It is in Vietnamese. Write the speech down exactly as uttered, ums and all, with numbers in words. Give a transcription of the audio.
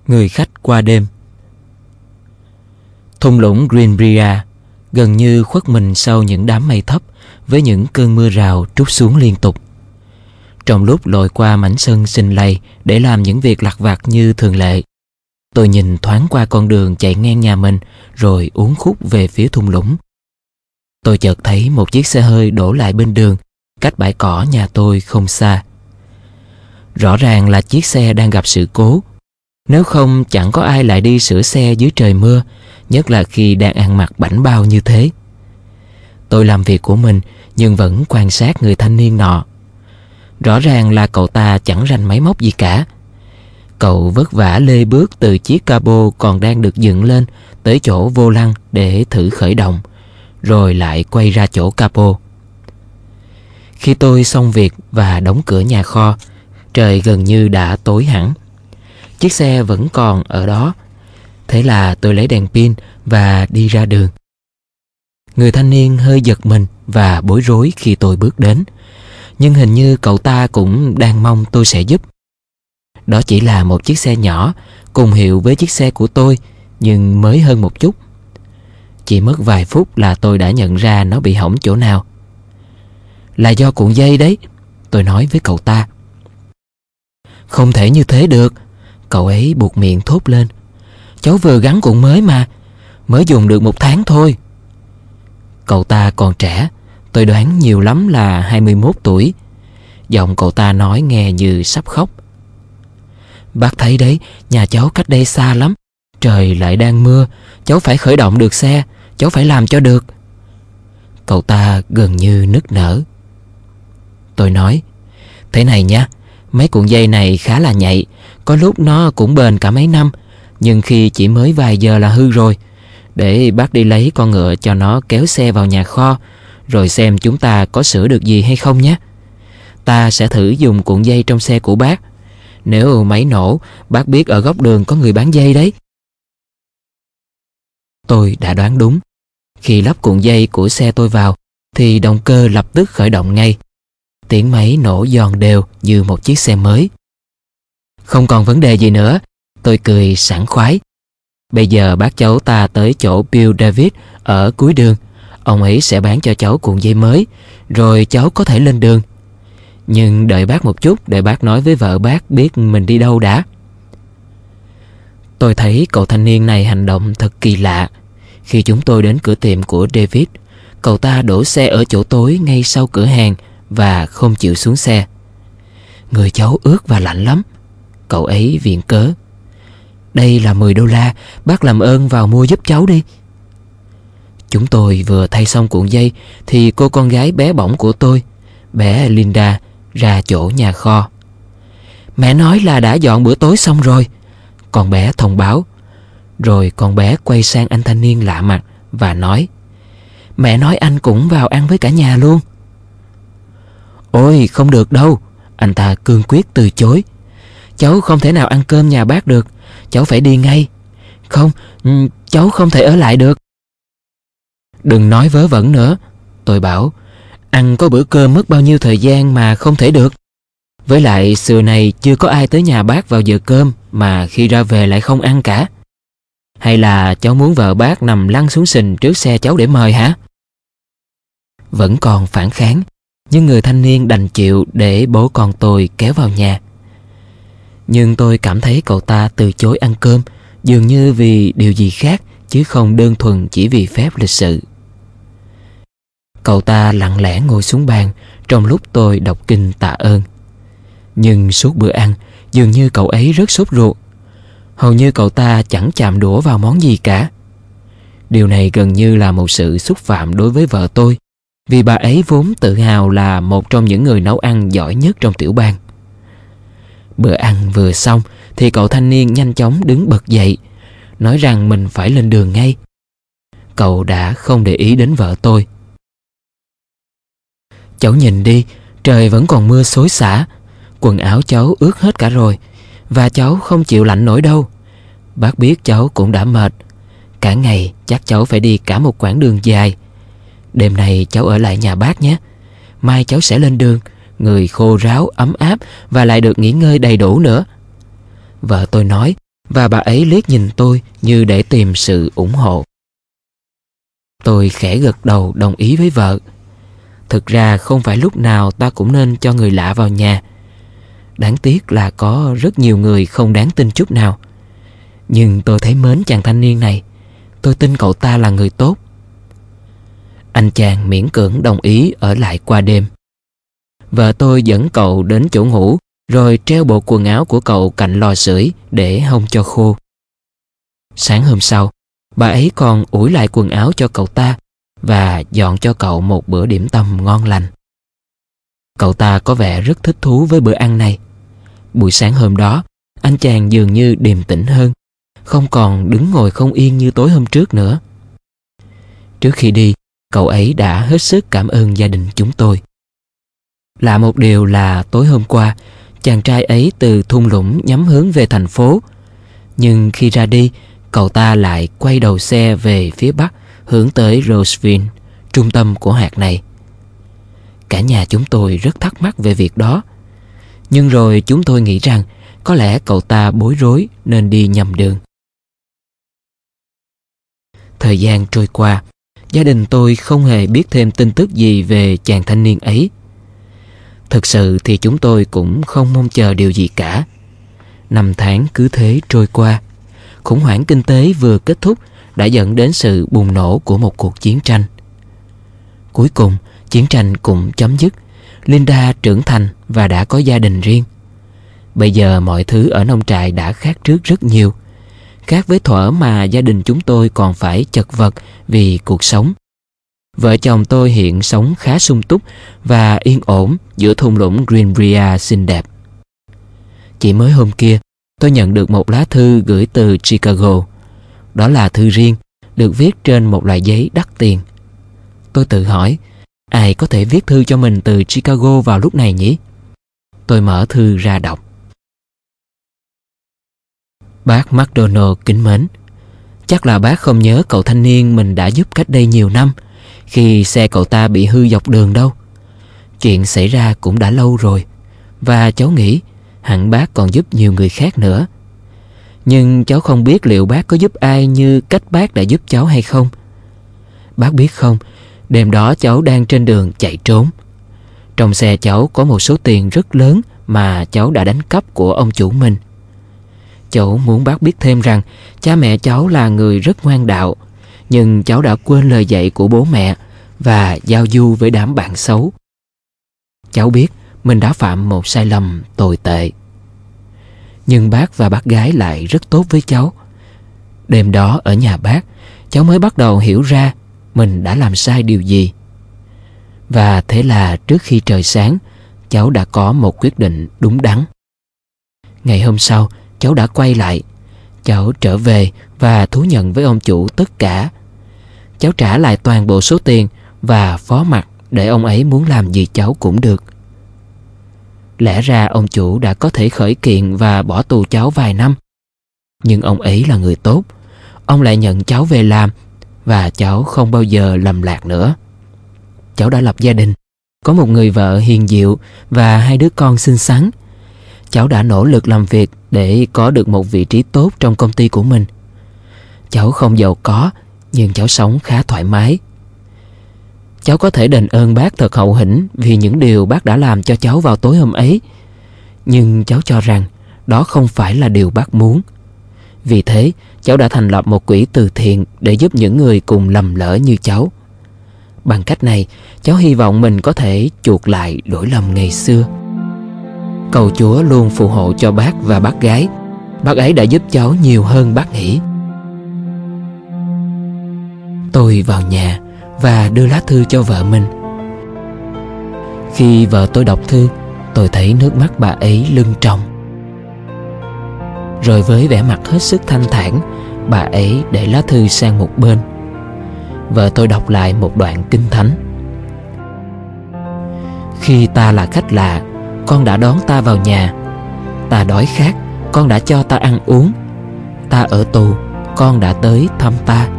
Người khách qua đêm. Thung lũng Greenbrier gần như khuất mình sau những đám mây thấp, với những cơn mưa rào trút xuống liên tục. Trong lúc lội qua mảnh sân xình lầy để làm những việc lặt vặt như thường lệ, tôi nhìn thoáng qua con đường chạy ngang nhà mình rồi uốn khúc về phía thung lũng. Tôi chợt thấy một chiếc xe hơi đổ lại bên đường, cách bãi cỏ nhà tôi không xa. Rõ ràng là chiếc xe đang gặp sự cố. Nếu không, chẳng có ai lại đi sửa xe dưới trời mưa, nhất là khi đang ăn mặc bảnh bao như thế. Tôi làm việc của mình nhưng vẫn quan sát người thanh niên nọ. Rõ ràng là cậu ta chẳng rành máy móc gì cả. Cậu vất vả lê bước từ chiếc capo còn đang được dựng lên tới chỗ vô lăng để thử khởi động, rồi lại quay ra chỗ capo. Khi tôi xong việc và đóng cửa nhà kho, trời gần như đã tối hẳn. Chiếc xe vẫn còn ở đó. Thế là tôi lấy đèn pin và đi ra đường. Người thanh niên hơi giật mình và bối rối khi tôi bước đến, nhưng hình như cậu ta cũng đang mong tôi sẽ giúp. Đó chỉ là một chiếc xe nhỏ, cùng hiệu với chiếc xe của tôi, nhưng mới hơn một chút. Chỉ mất vài phút là tôi đã nhận ra nó bị hỏng chỗ nào. Là do cuộn dây đấy, tôi nói với cậu ta. Không thể như thế được, cậu ấy buột miệng thốt lên. Cháu vừa gắn cuộn mới mà, mới dùng được một tháng thôi. Cậu ta còn trẻ, tôi đoán nhiều lắm là hai mươi mốt tuổi. Giọng cậu ta nói nghe như sắp khóc. Bác thấy đấy, nhà cháu cách đây xa lắm, trời lại đang mưa, cháu phải khởi động được xe, cháu phải làm cho được. Cậu ta gần như nức nở. Tôi nói, thế này nhá, mấy cuộn dây này khá là nhạy, có lúc nó cũng bền cả mấy năm, nhưng khi chỉ mới vài giờ là hư rồi. Để bác đi lấy con ngựa cho nó kéo xe vào nhà kho, rồi xem chúng ta có sửa được gì hay không nhé. Ta sẽ thử dùng cuộn dây trong xe của bác. Nếu máy nổ, bác biết ở góc đường có người bán dây đấy. Tôi đã đoán đúng. Khi lắp cuộn dây của xe tôi vào, thì động cơ lập tức khởi động ngay. Tiếng máy nổ giòn đều như một chiếc xe mới. Không còn vấn đề gì nữa, tôi cười sảng khoái. Bây giờ bác cháu ta tới chỗ Bill David ở cuối đường. Ông ấy sẽ bán cho cháu cuộn dây mới, rồi cháu có thể lên đường. Nhưng đợi bác một chút để bác nói với vợ bác biết mình đi đâu đã. Tôi thấy cậu thanh niên này hành động thật kỳ lạ. Khi chúng tôi đến cửa tiệm của David, cậu ta đổ xe ở chỗ tối ngay sau cửa hàng và không chịu xuống xe. Người cháu ướt và lạnh lắm, cậu ấy viện cớ. Đây là mười đô la, bác làm ơn vào mua giúp cháu đi. Chúng tôi vừa thay xong cuộn dây thì cô con gái bé bỏng của tôi, bé Linda, ra chỗ nhà kho. Mẹ nói là đã dọn bữa tối xong rồi, con bé thông báo. Rồi con bé quay sang anh thanh niên lạ mặt và nói, mẹ nói anh cũng vào ăn với cả nhà luôn. Ôi không được đâu, anh ta cương quyết từ chối. Cháu không thể nào ăn cơm nhà bác được, cháu phải đi ngay. Không, cháu không thể ở lại được. Đừng nói vớ vẩn nữa, tôi bảo. Ăn có bữa cơm mất bao nhiêu thời gian mà không thể được. Với lại xưa này chưa có ai tới nhà bác vào giờ cơm mà khi ra về lại không ăn cả. Hay là cháu muốn vợ bác nằm lăn xuống sình trước xe cháu để mời hả? Vẫn còn phản kháng, nhưng người thanh niên đành chịu để bố con tôi kéo vào nhà. Nhưng tôi cảm thấy cậu ta từ chối ăn cơm dường như vì điều gì khác, chứ không đơn thuần chỉ vì phép lịch sự. Cậu ta lặng lẽ ngồi xuống bàn trong lúc tôi đọc kinh tạ ơn. Nhưng suốt bữa ăn, dường như cậu ấy rất sốt ruột. Hầu như cậu ta chẳng chạm đũa vào món gì cả. Điều này gần như là một sự xúc phạm đối với vợ tôi, vì bà ấy vốn tự hào là một trong những người nấu ăn giỏi nhất trong tiểu bang. Bữa ăn vừa xong thì cậu thanh niên nhanh chóng đứng bật dậy, nói rằng mình phải lên đường ngay. Cậu đã không để ý đến vợ tôi. Cháu nhìn đi, trời vẫn còn mưa xối xả, quần áo cháu ướt hết cả rồi, và cháu không chịu lạnh nổi đâu. Bác biết cháu cũng đã mệt, cả ngày chắc cháu phải đi cả một quãng đường dài. Đêm nay cháu ở lại nhà bác nhé. Mai cháu sẽ lên đường, người khô ráo, ấm áp và lại được nghỉ ngơi đầy đủ nữa. Vợ tôi nói và bà ấy liếc nhìn tôi như để tìm sự ủng hộ. Tôi khẽ gật đầu đồng ý với vợ. Thực ra không phải lúc nào ta cũng nên cho người lạ vào nhà. Đáng tiếc là có rất nhiều người không đáng tin chút nào. Nhưng tôi thấy mến chàng thanh niên này. Tôi tin cậu ta là người tốt. Anh chàng miễn cưỡng đồng ý ở lại qua đêm. Vợ tôi dẫn cậu đến chỗ ngủ, rồi treo bộ quần áo của cậu cạnh lò sưởi để hong cho khô. Sáng hôm sau, bà ấy còn ủi lại quần áo cho cậu ta và dọn cho cậu một bữa điểm tâm ngon lành. Cậu ta có vẻ rất thích thú với bữa ăn này. Buổi sáng hôm đó, anh chàng dường như điềm tĩnh hơn, không còn đứng ngồi không yên như tối hôm trước nữa. Trước khi đi, cậu ấy đã hết sức cảm ơn gia đình chúng tôi. Lạ một điều là tối hôm qua, chàng trai ấy từ thung lũng nhắm hướng về thành phố. Nhưng khi ra đi, cậu ta lại quay đầu xe về phía bắc, hướng tới Roseville, trung tâm của hạt này. Cả nhà chúng tôi rất thắc mắc về việc đó. Nhưng rồi chúng tôi nghĩ rằng có lẽ cậu ta bối rối nên đi nhầm đường. Thời gian trôi qua, gia đình tôi không hề biết thêm tin tức gì về chàng thanh niên ấy. Thực sự thì chúng tôi cũng không mong chờ điều gì cả. Năm tháng cứ thế trôi qua. Khủng hoảng kinh tế vừa kết thúc đã dẫn đến sự bùng nổ của một cuộc chiến tranh. Cuối cùng, chiến tranh cũng chấm dứt. Linda trưởng thành và đã có gia đình riêng. Bây giờ mọi thứ ở nông trại đã khác trước rất nhiều. Khác với thuở mà gia đình chúng tôi còn phải chật vật vì cuộc sống. Vợ chồng tôi hiện sống khá sung túc và yên ổn giữa thung lũng Greenbrier xinh đẹp. Chỉ mới hôm kia, tôi nhận được một lá thư gửi từ Chicago. Đó là thư riêng, được viết trên một loại giấy đắt tiền. Tôi tự hỏi, ai có thể viết thư cho mình từ Chicago vào lúc này nhỉ? Tôi mở thư ra đọc. Bác McDonald kính mến, chắc là bác không nhớ cậu thanh niên mình đã giúp cách đây nhiều năm, khi xe cậu ta bị hư dọc đường đâu. Chuyện xảy ra cũng đã lâu rồi, và cháu nghĩ hẳn bác còn giúp nhiều người khác nữa. Nhưng cháu không biết liệu bác có giúp ai như cách bác đã giúp cháu hay không. Bác biết không, đêm đó cháu đang trên đường chạy trốn. Trong xe cháu có một số tiền rất lớn mà cháu đã đánh cắp của ông chủ mình. Cháu muốn bác biết thêm rằng cha mẹ cháu là người rất ngoan đạo, nhưng cháu đã quên lời dạy của bố mẹ và giao du với đám bạn xấu. Cháu biết mình đã phạm một sai lầm tồi tệ. Nhưng bác và bác gái lại rất tốt với cháu. Đêm đó ở nhà bác, cháu mới bắt đầu hiểu ra mình đã làm sai điều gì. Và thế là trước khi trời sáng, cháu đã có một quyết định đúng đắn. Ngày hôm sau, cháu đã quay lại. Cháu trở về và thú nhận với ông chủ tất cả. Cháu trả lại toàn bộ số tiền và phó mặc để ông ấy muốn làm gì cháu cũng được. Lẽ ra ông chủ đã có thể khởi kiện và bỏ tù cháu vài năm. Nhưng ông ấy là người tốt. Ông lại nhận cháu về làm và cháu không bao giờ lầm lạc nữa. Cháu đã lập gia đình, có một người vợ hiền diệu và hai đứa con xinh xắn. Cháu đã nỗ lực làm việc để có được một vị trí tốt trong công ty của mình. Cháu không giàu có, nhưng cháu sống khá thoải mái. Cháu có thể đền ơn bác thật hậu hĩnh vì những điều bác đã làm cho cháu vào tối hôm ấy. Nhưng cháu cho rằng đó không phải là điều bác muốn. Vì thế, cháu đã thành lập một quỹ từ thiện để giúp những người cùng lầm lỡ như cháu. Bằng cách này, cháu hy vọng mình có thể chuộc lại lỗi lầm ngày xưa. Cầu Chúa luôn phù hộ cho bác và bác gái. Bác ấy đã giúp cháu nhiều hơn bác nghĩ. Tôi vào nhà và đưa lá thư cho vợ mình. Khi vợ tôi đọc thư, tôi thấy nước mắt bà ấy lưng tròng. Rồi với vẻ mặt hết sức thanh thản, bà ấy để lá thư sang một bên. Vợ tôi đọc lại một đoạn kinh thánh. Khi ta là khách lạ, con đã đón ta vào nhà. Ta đói khát, con đã cho ta ăn uống. Ta ở tù, con đã tới thăm ta.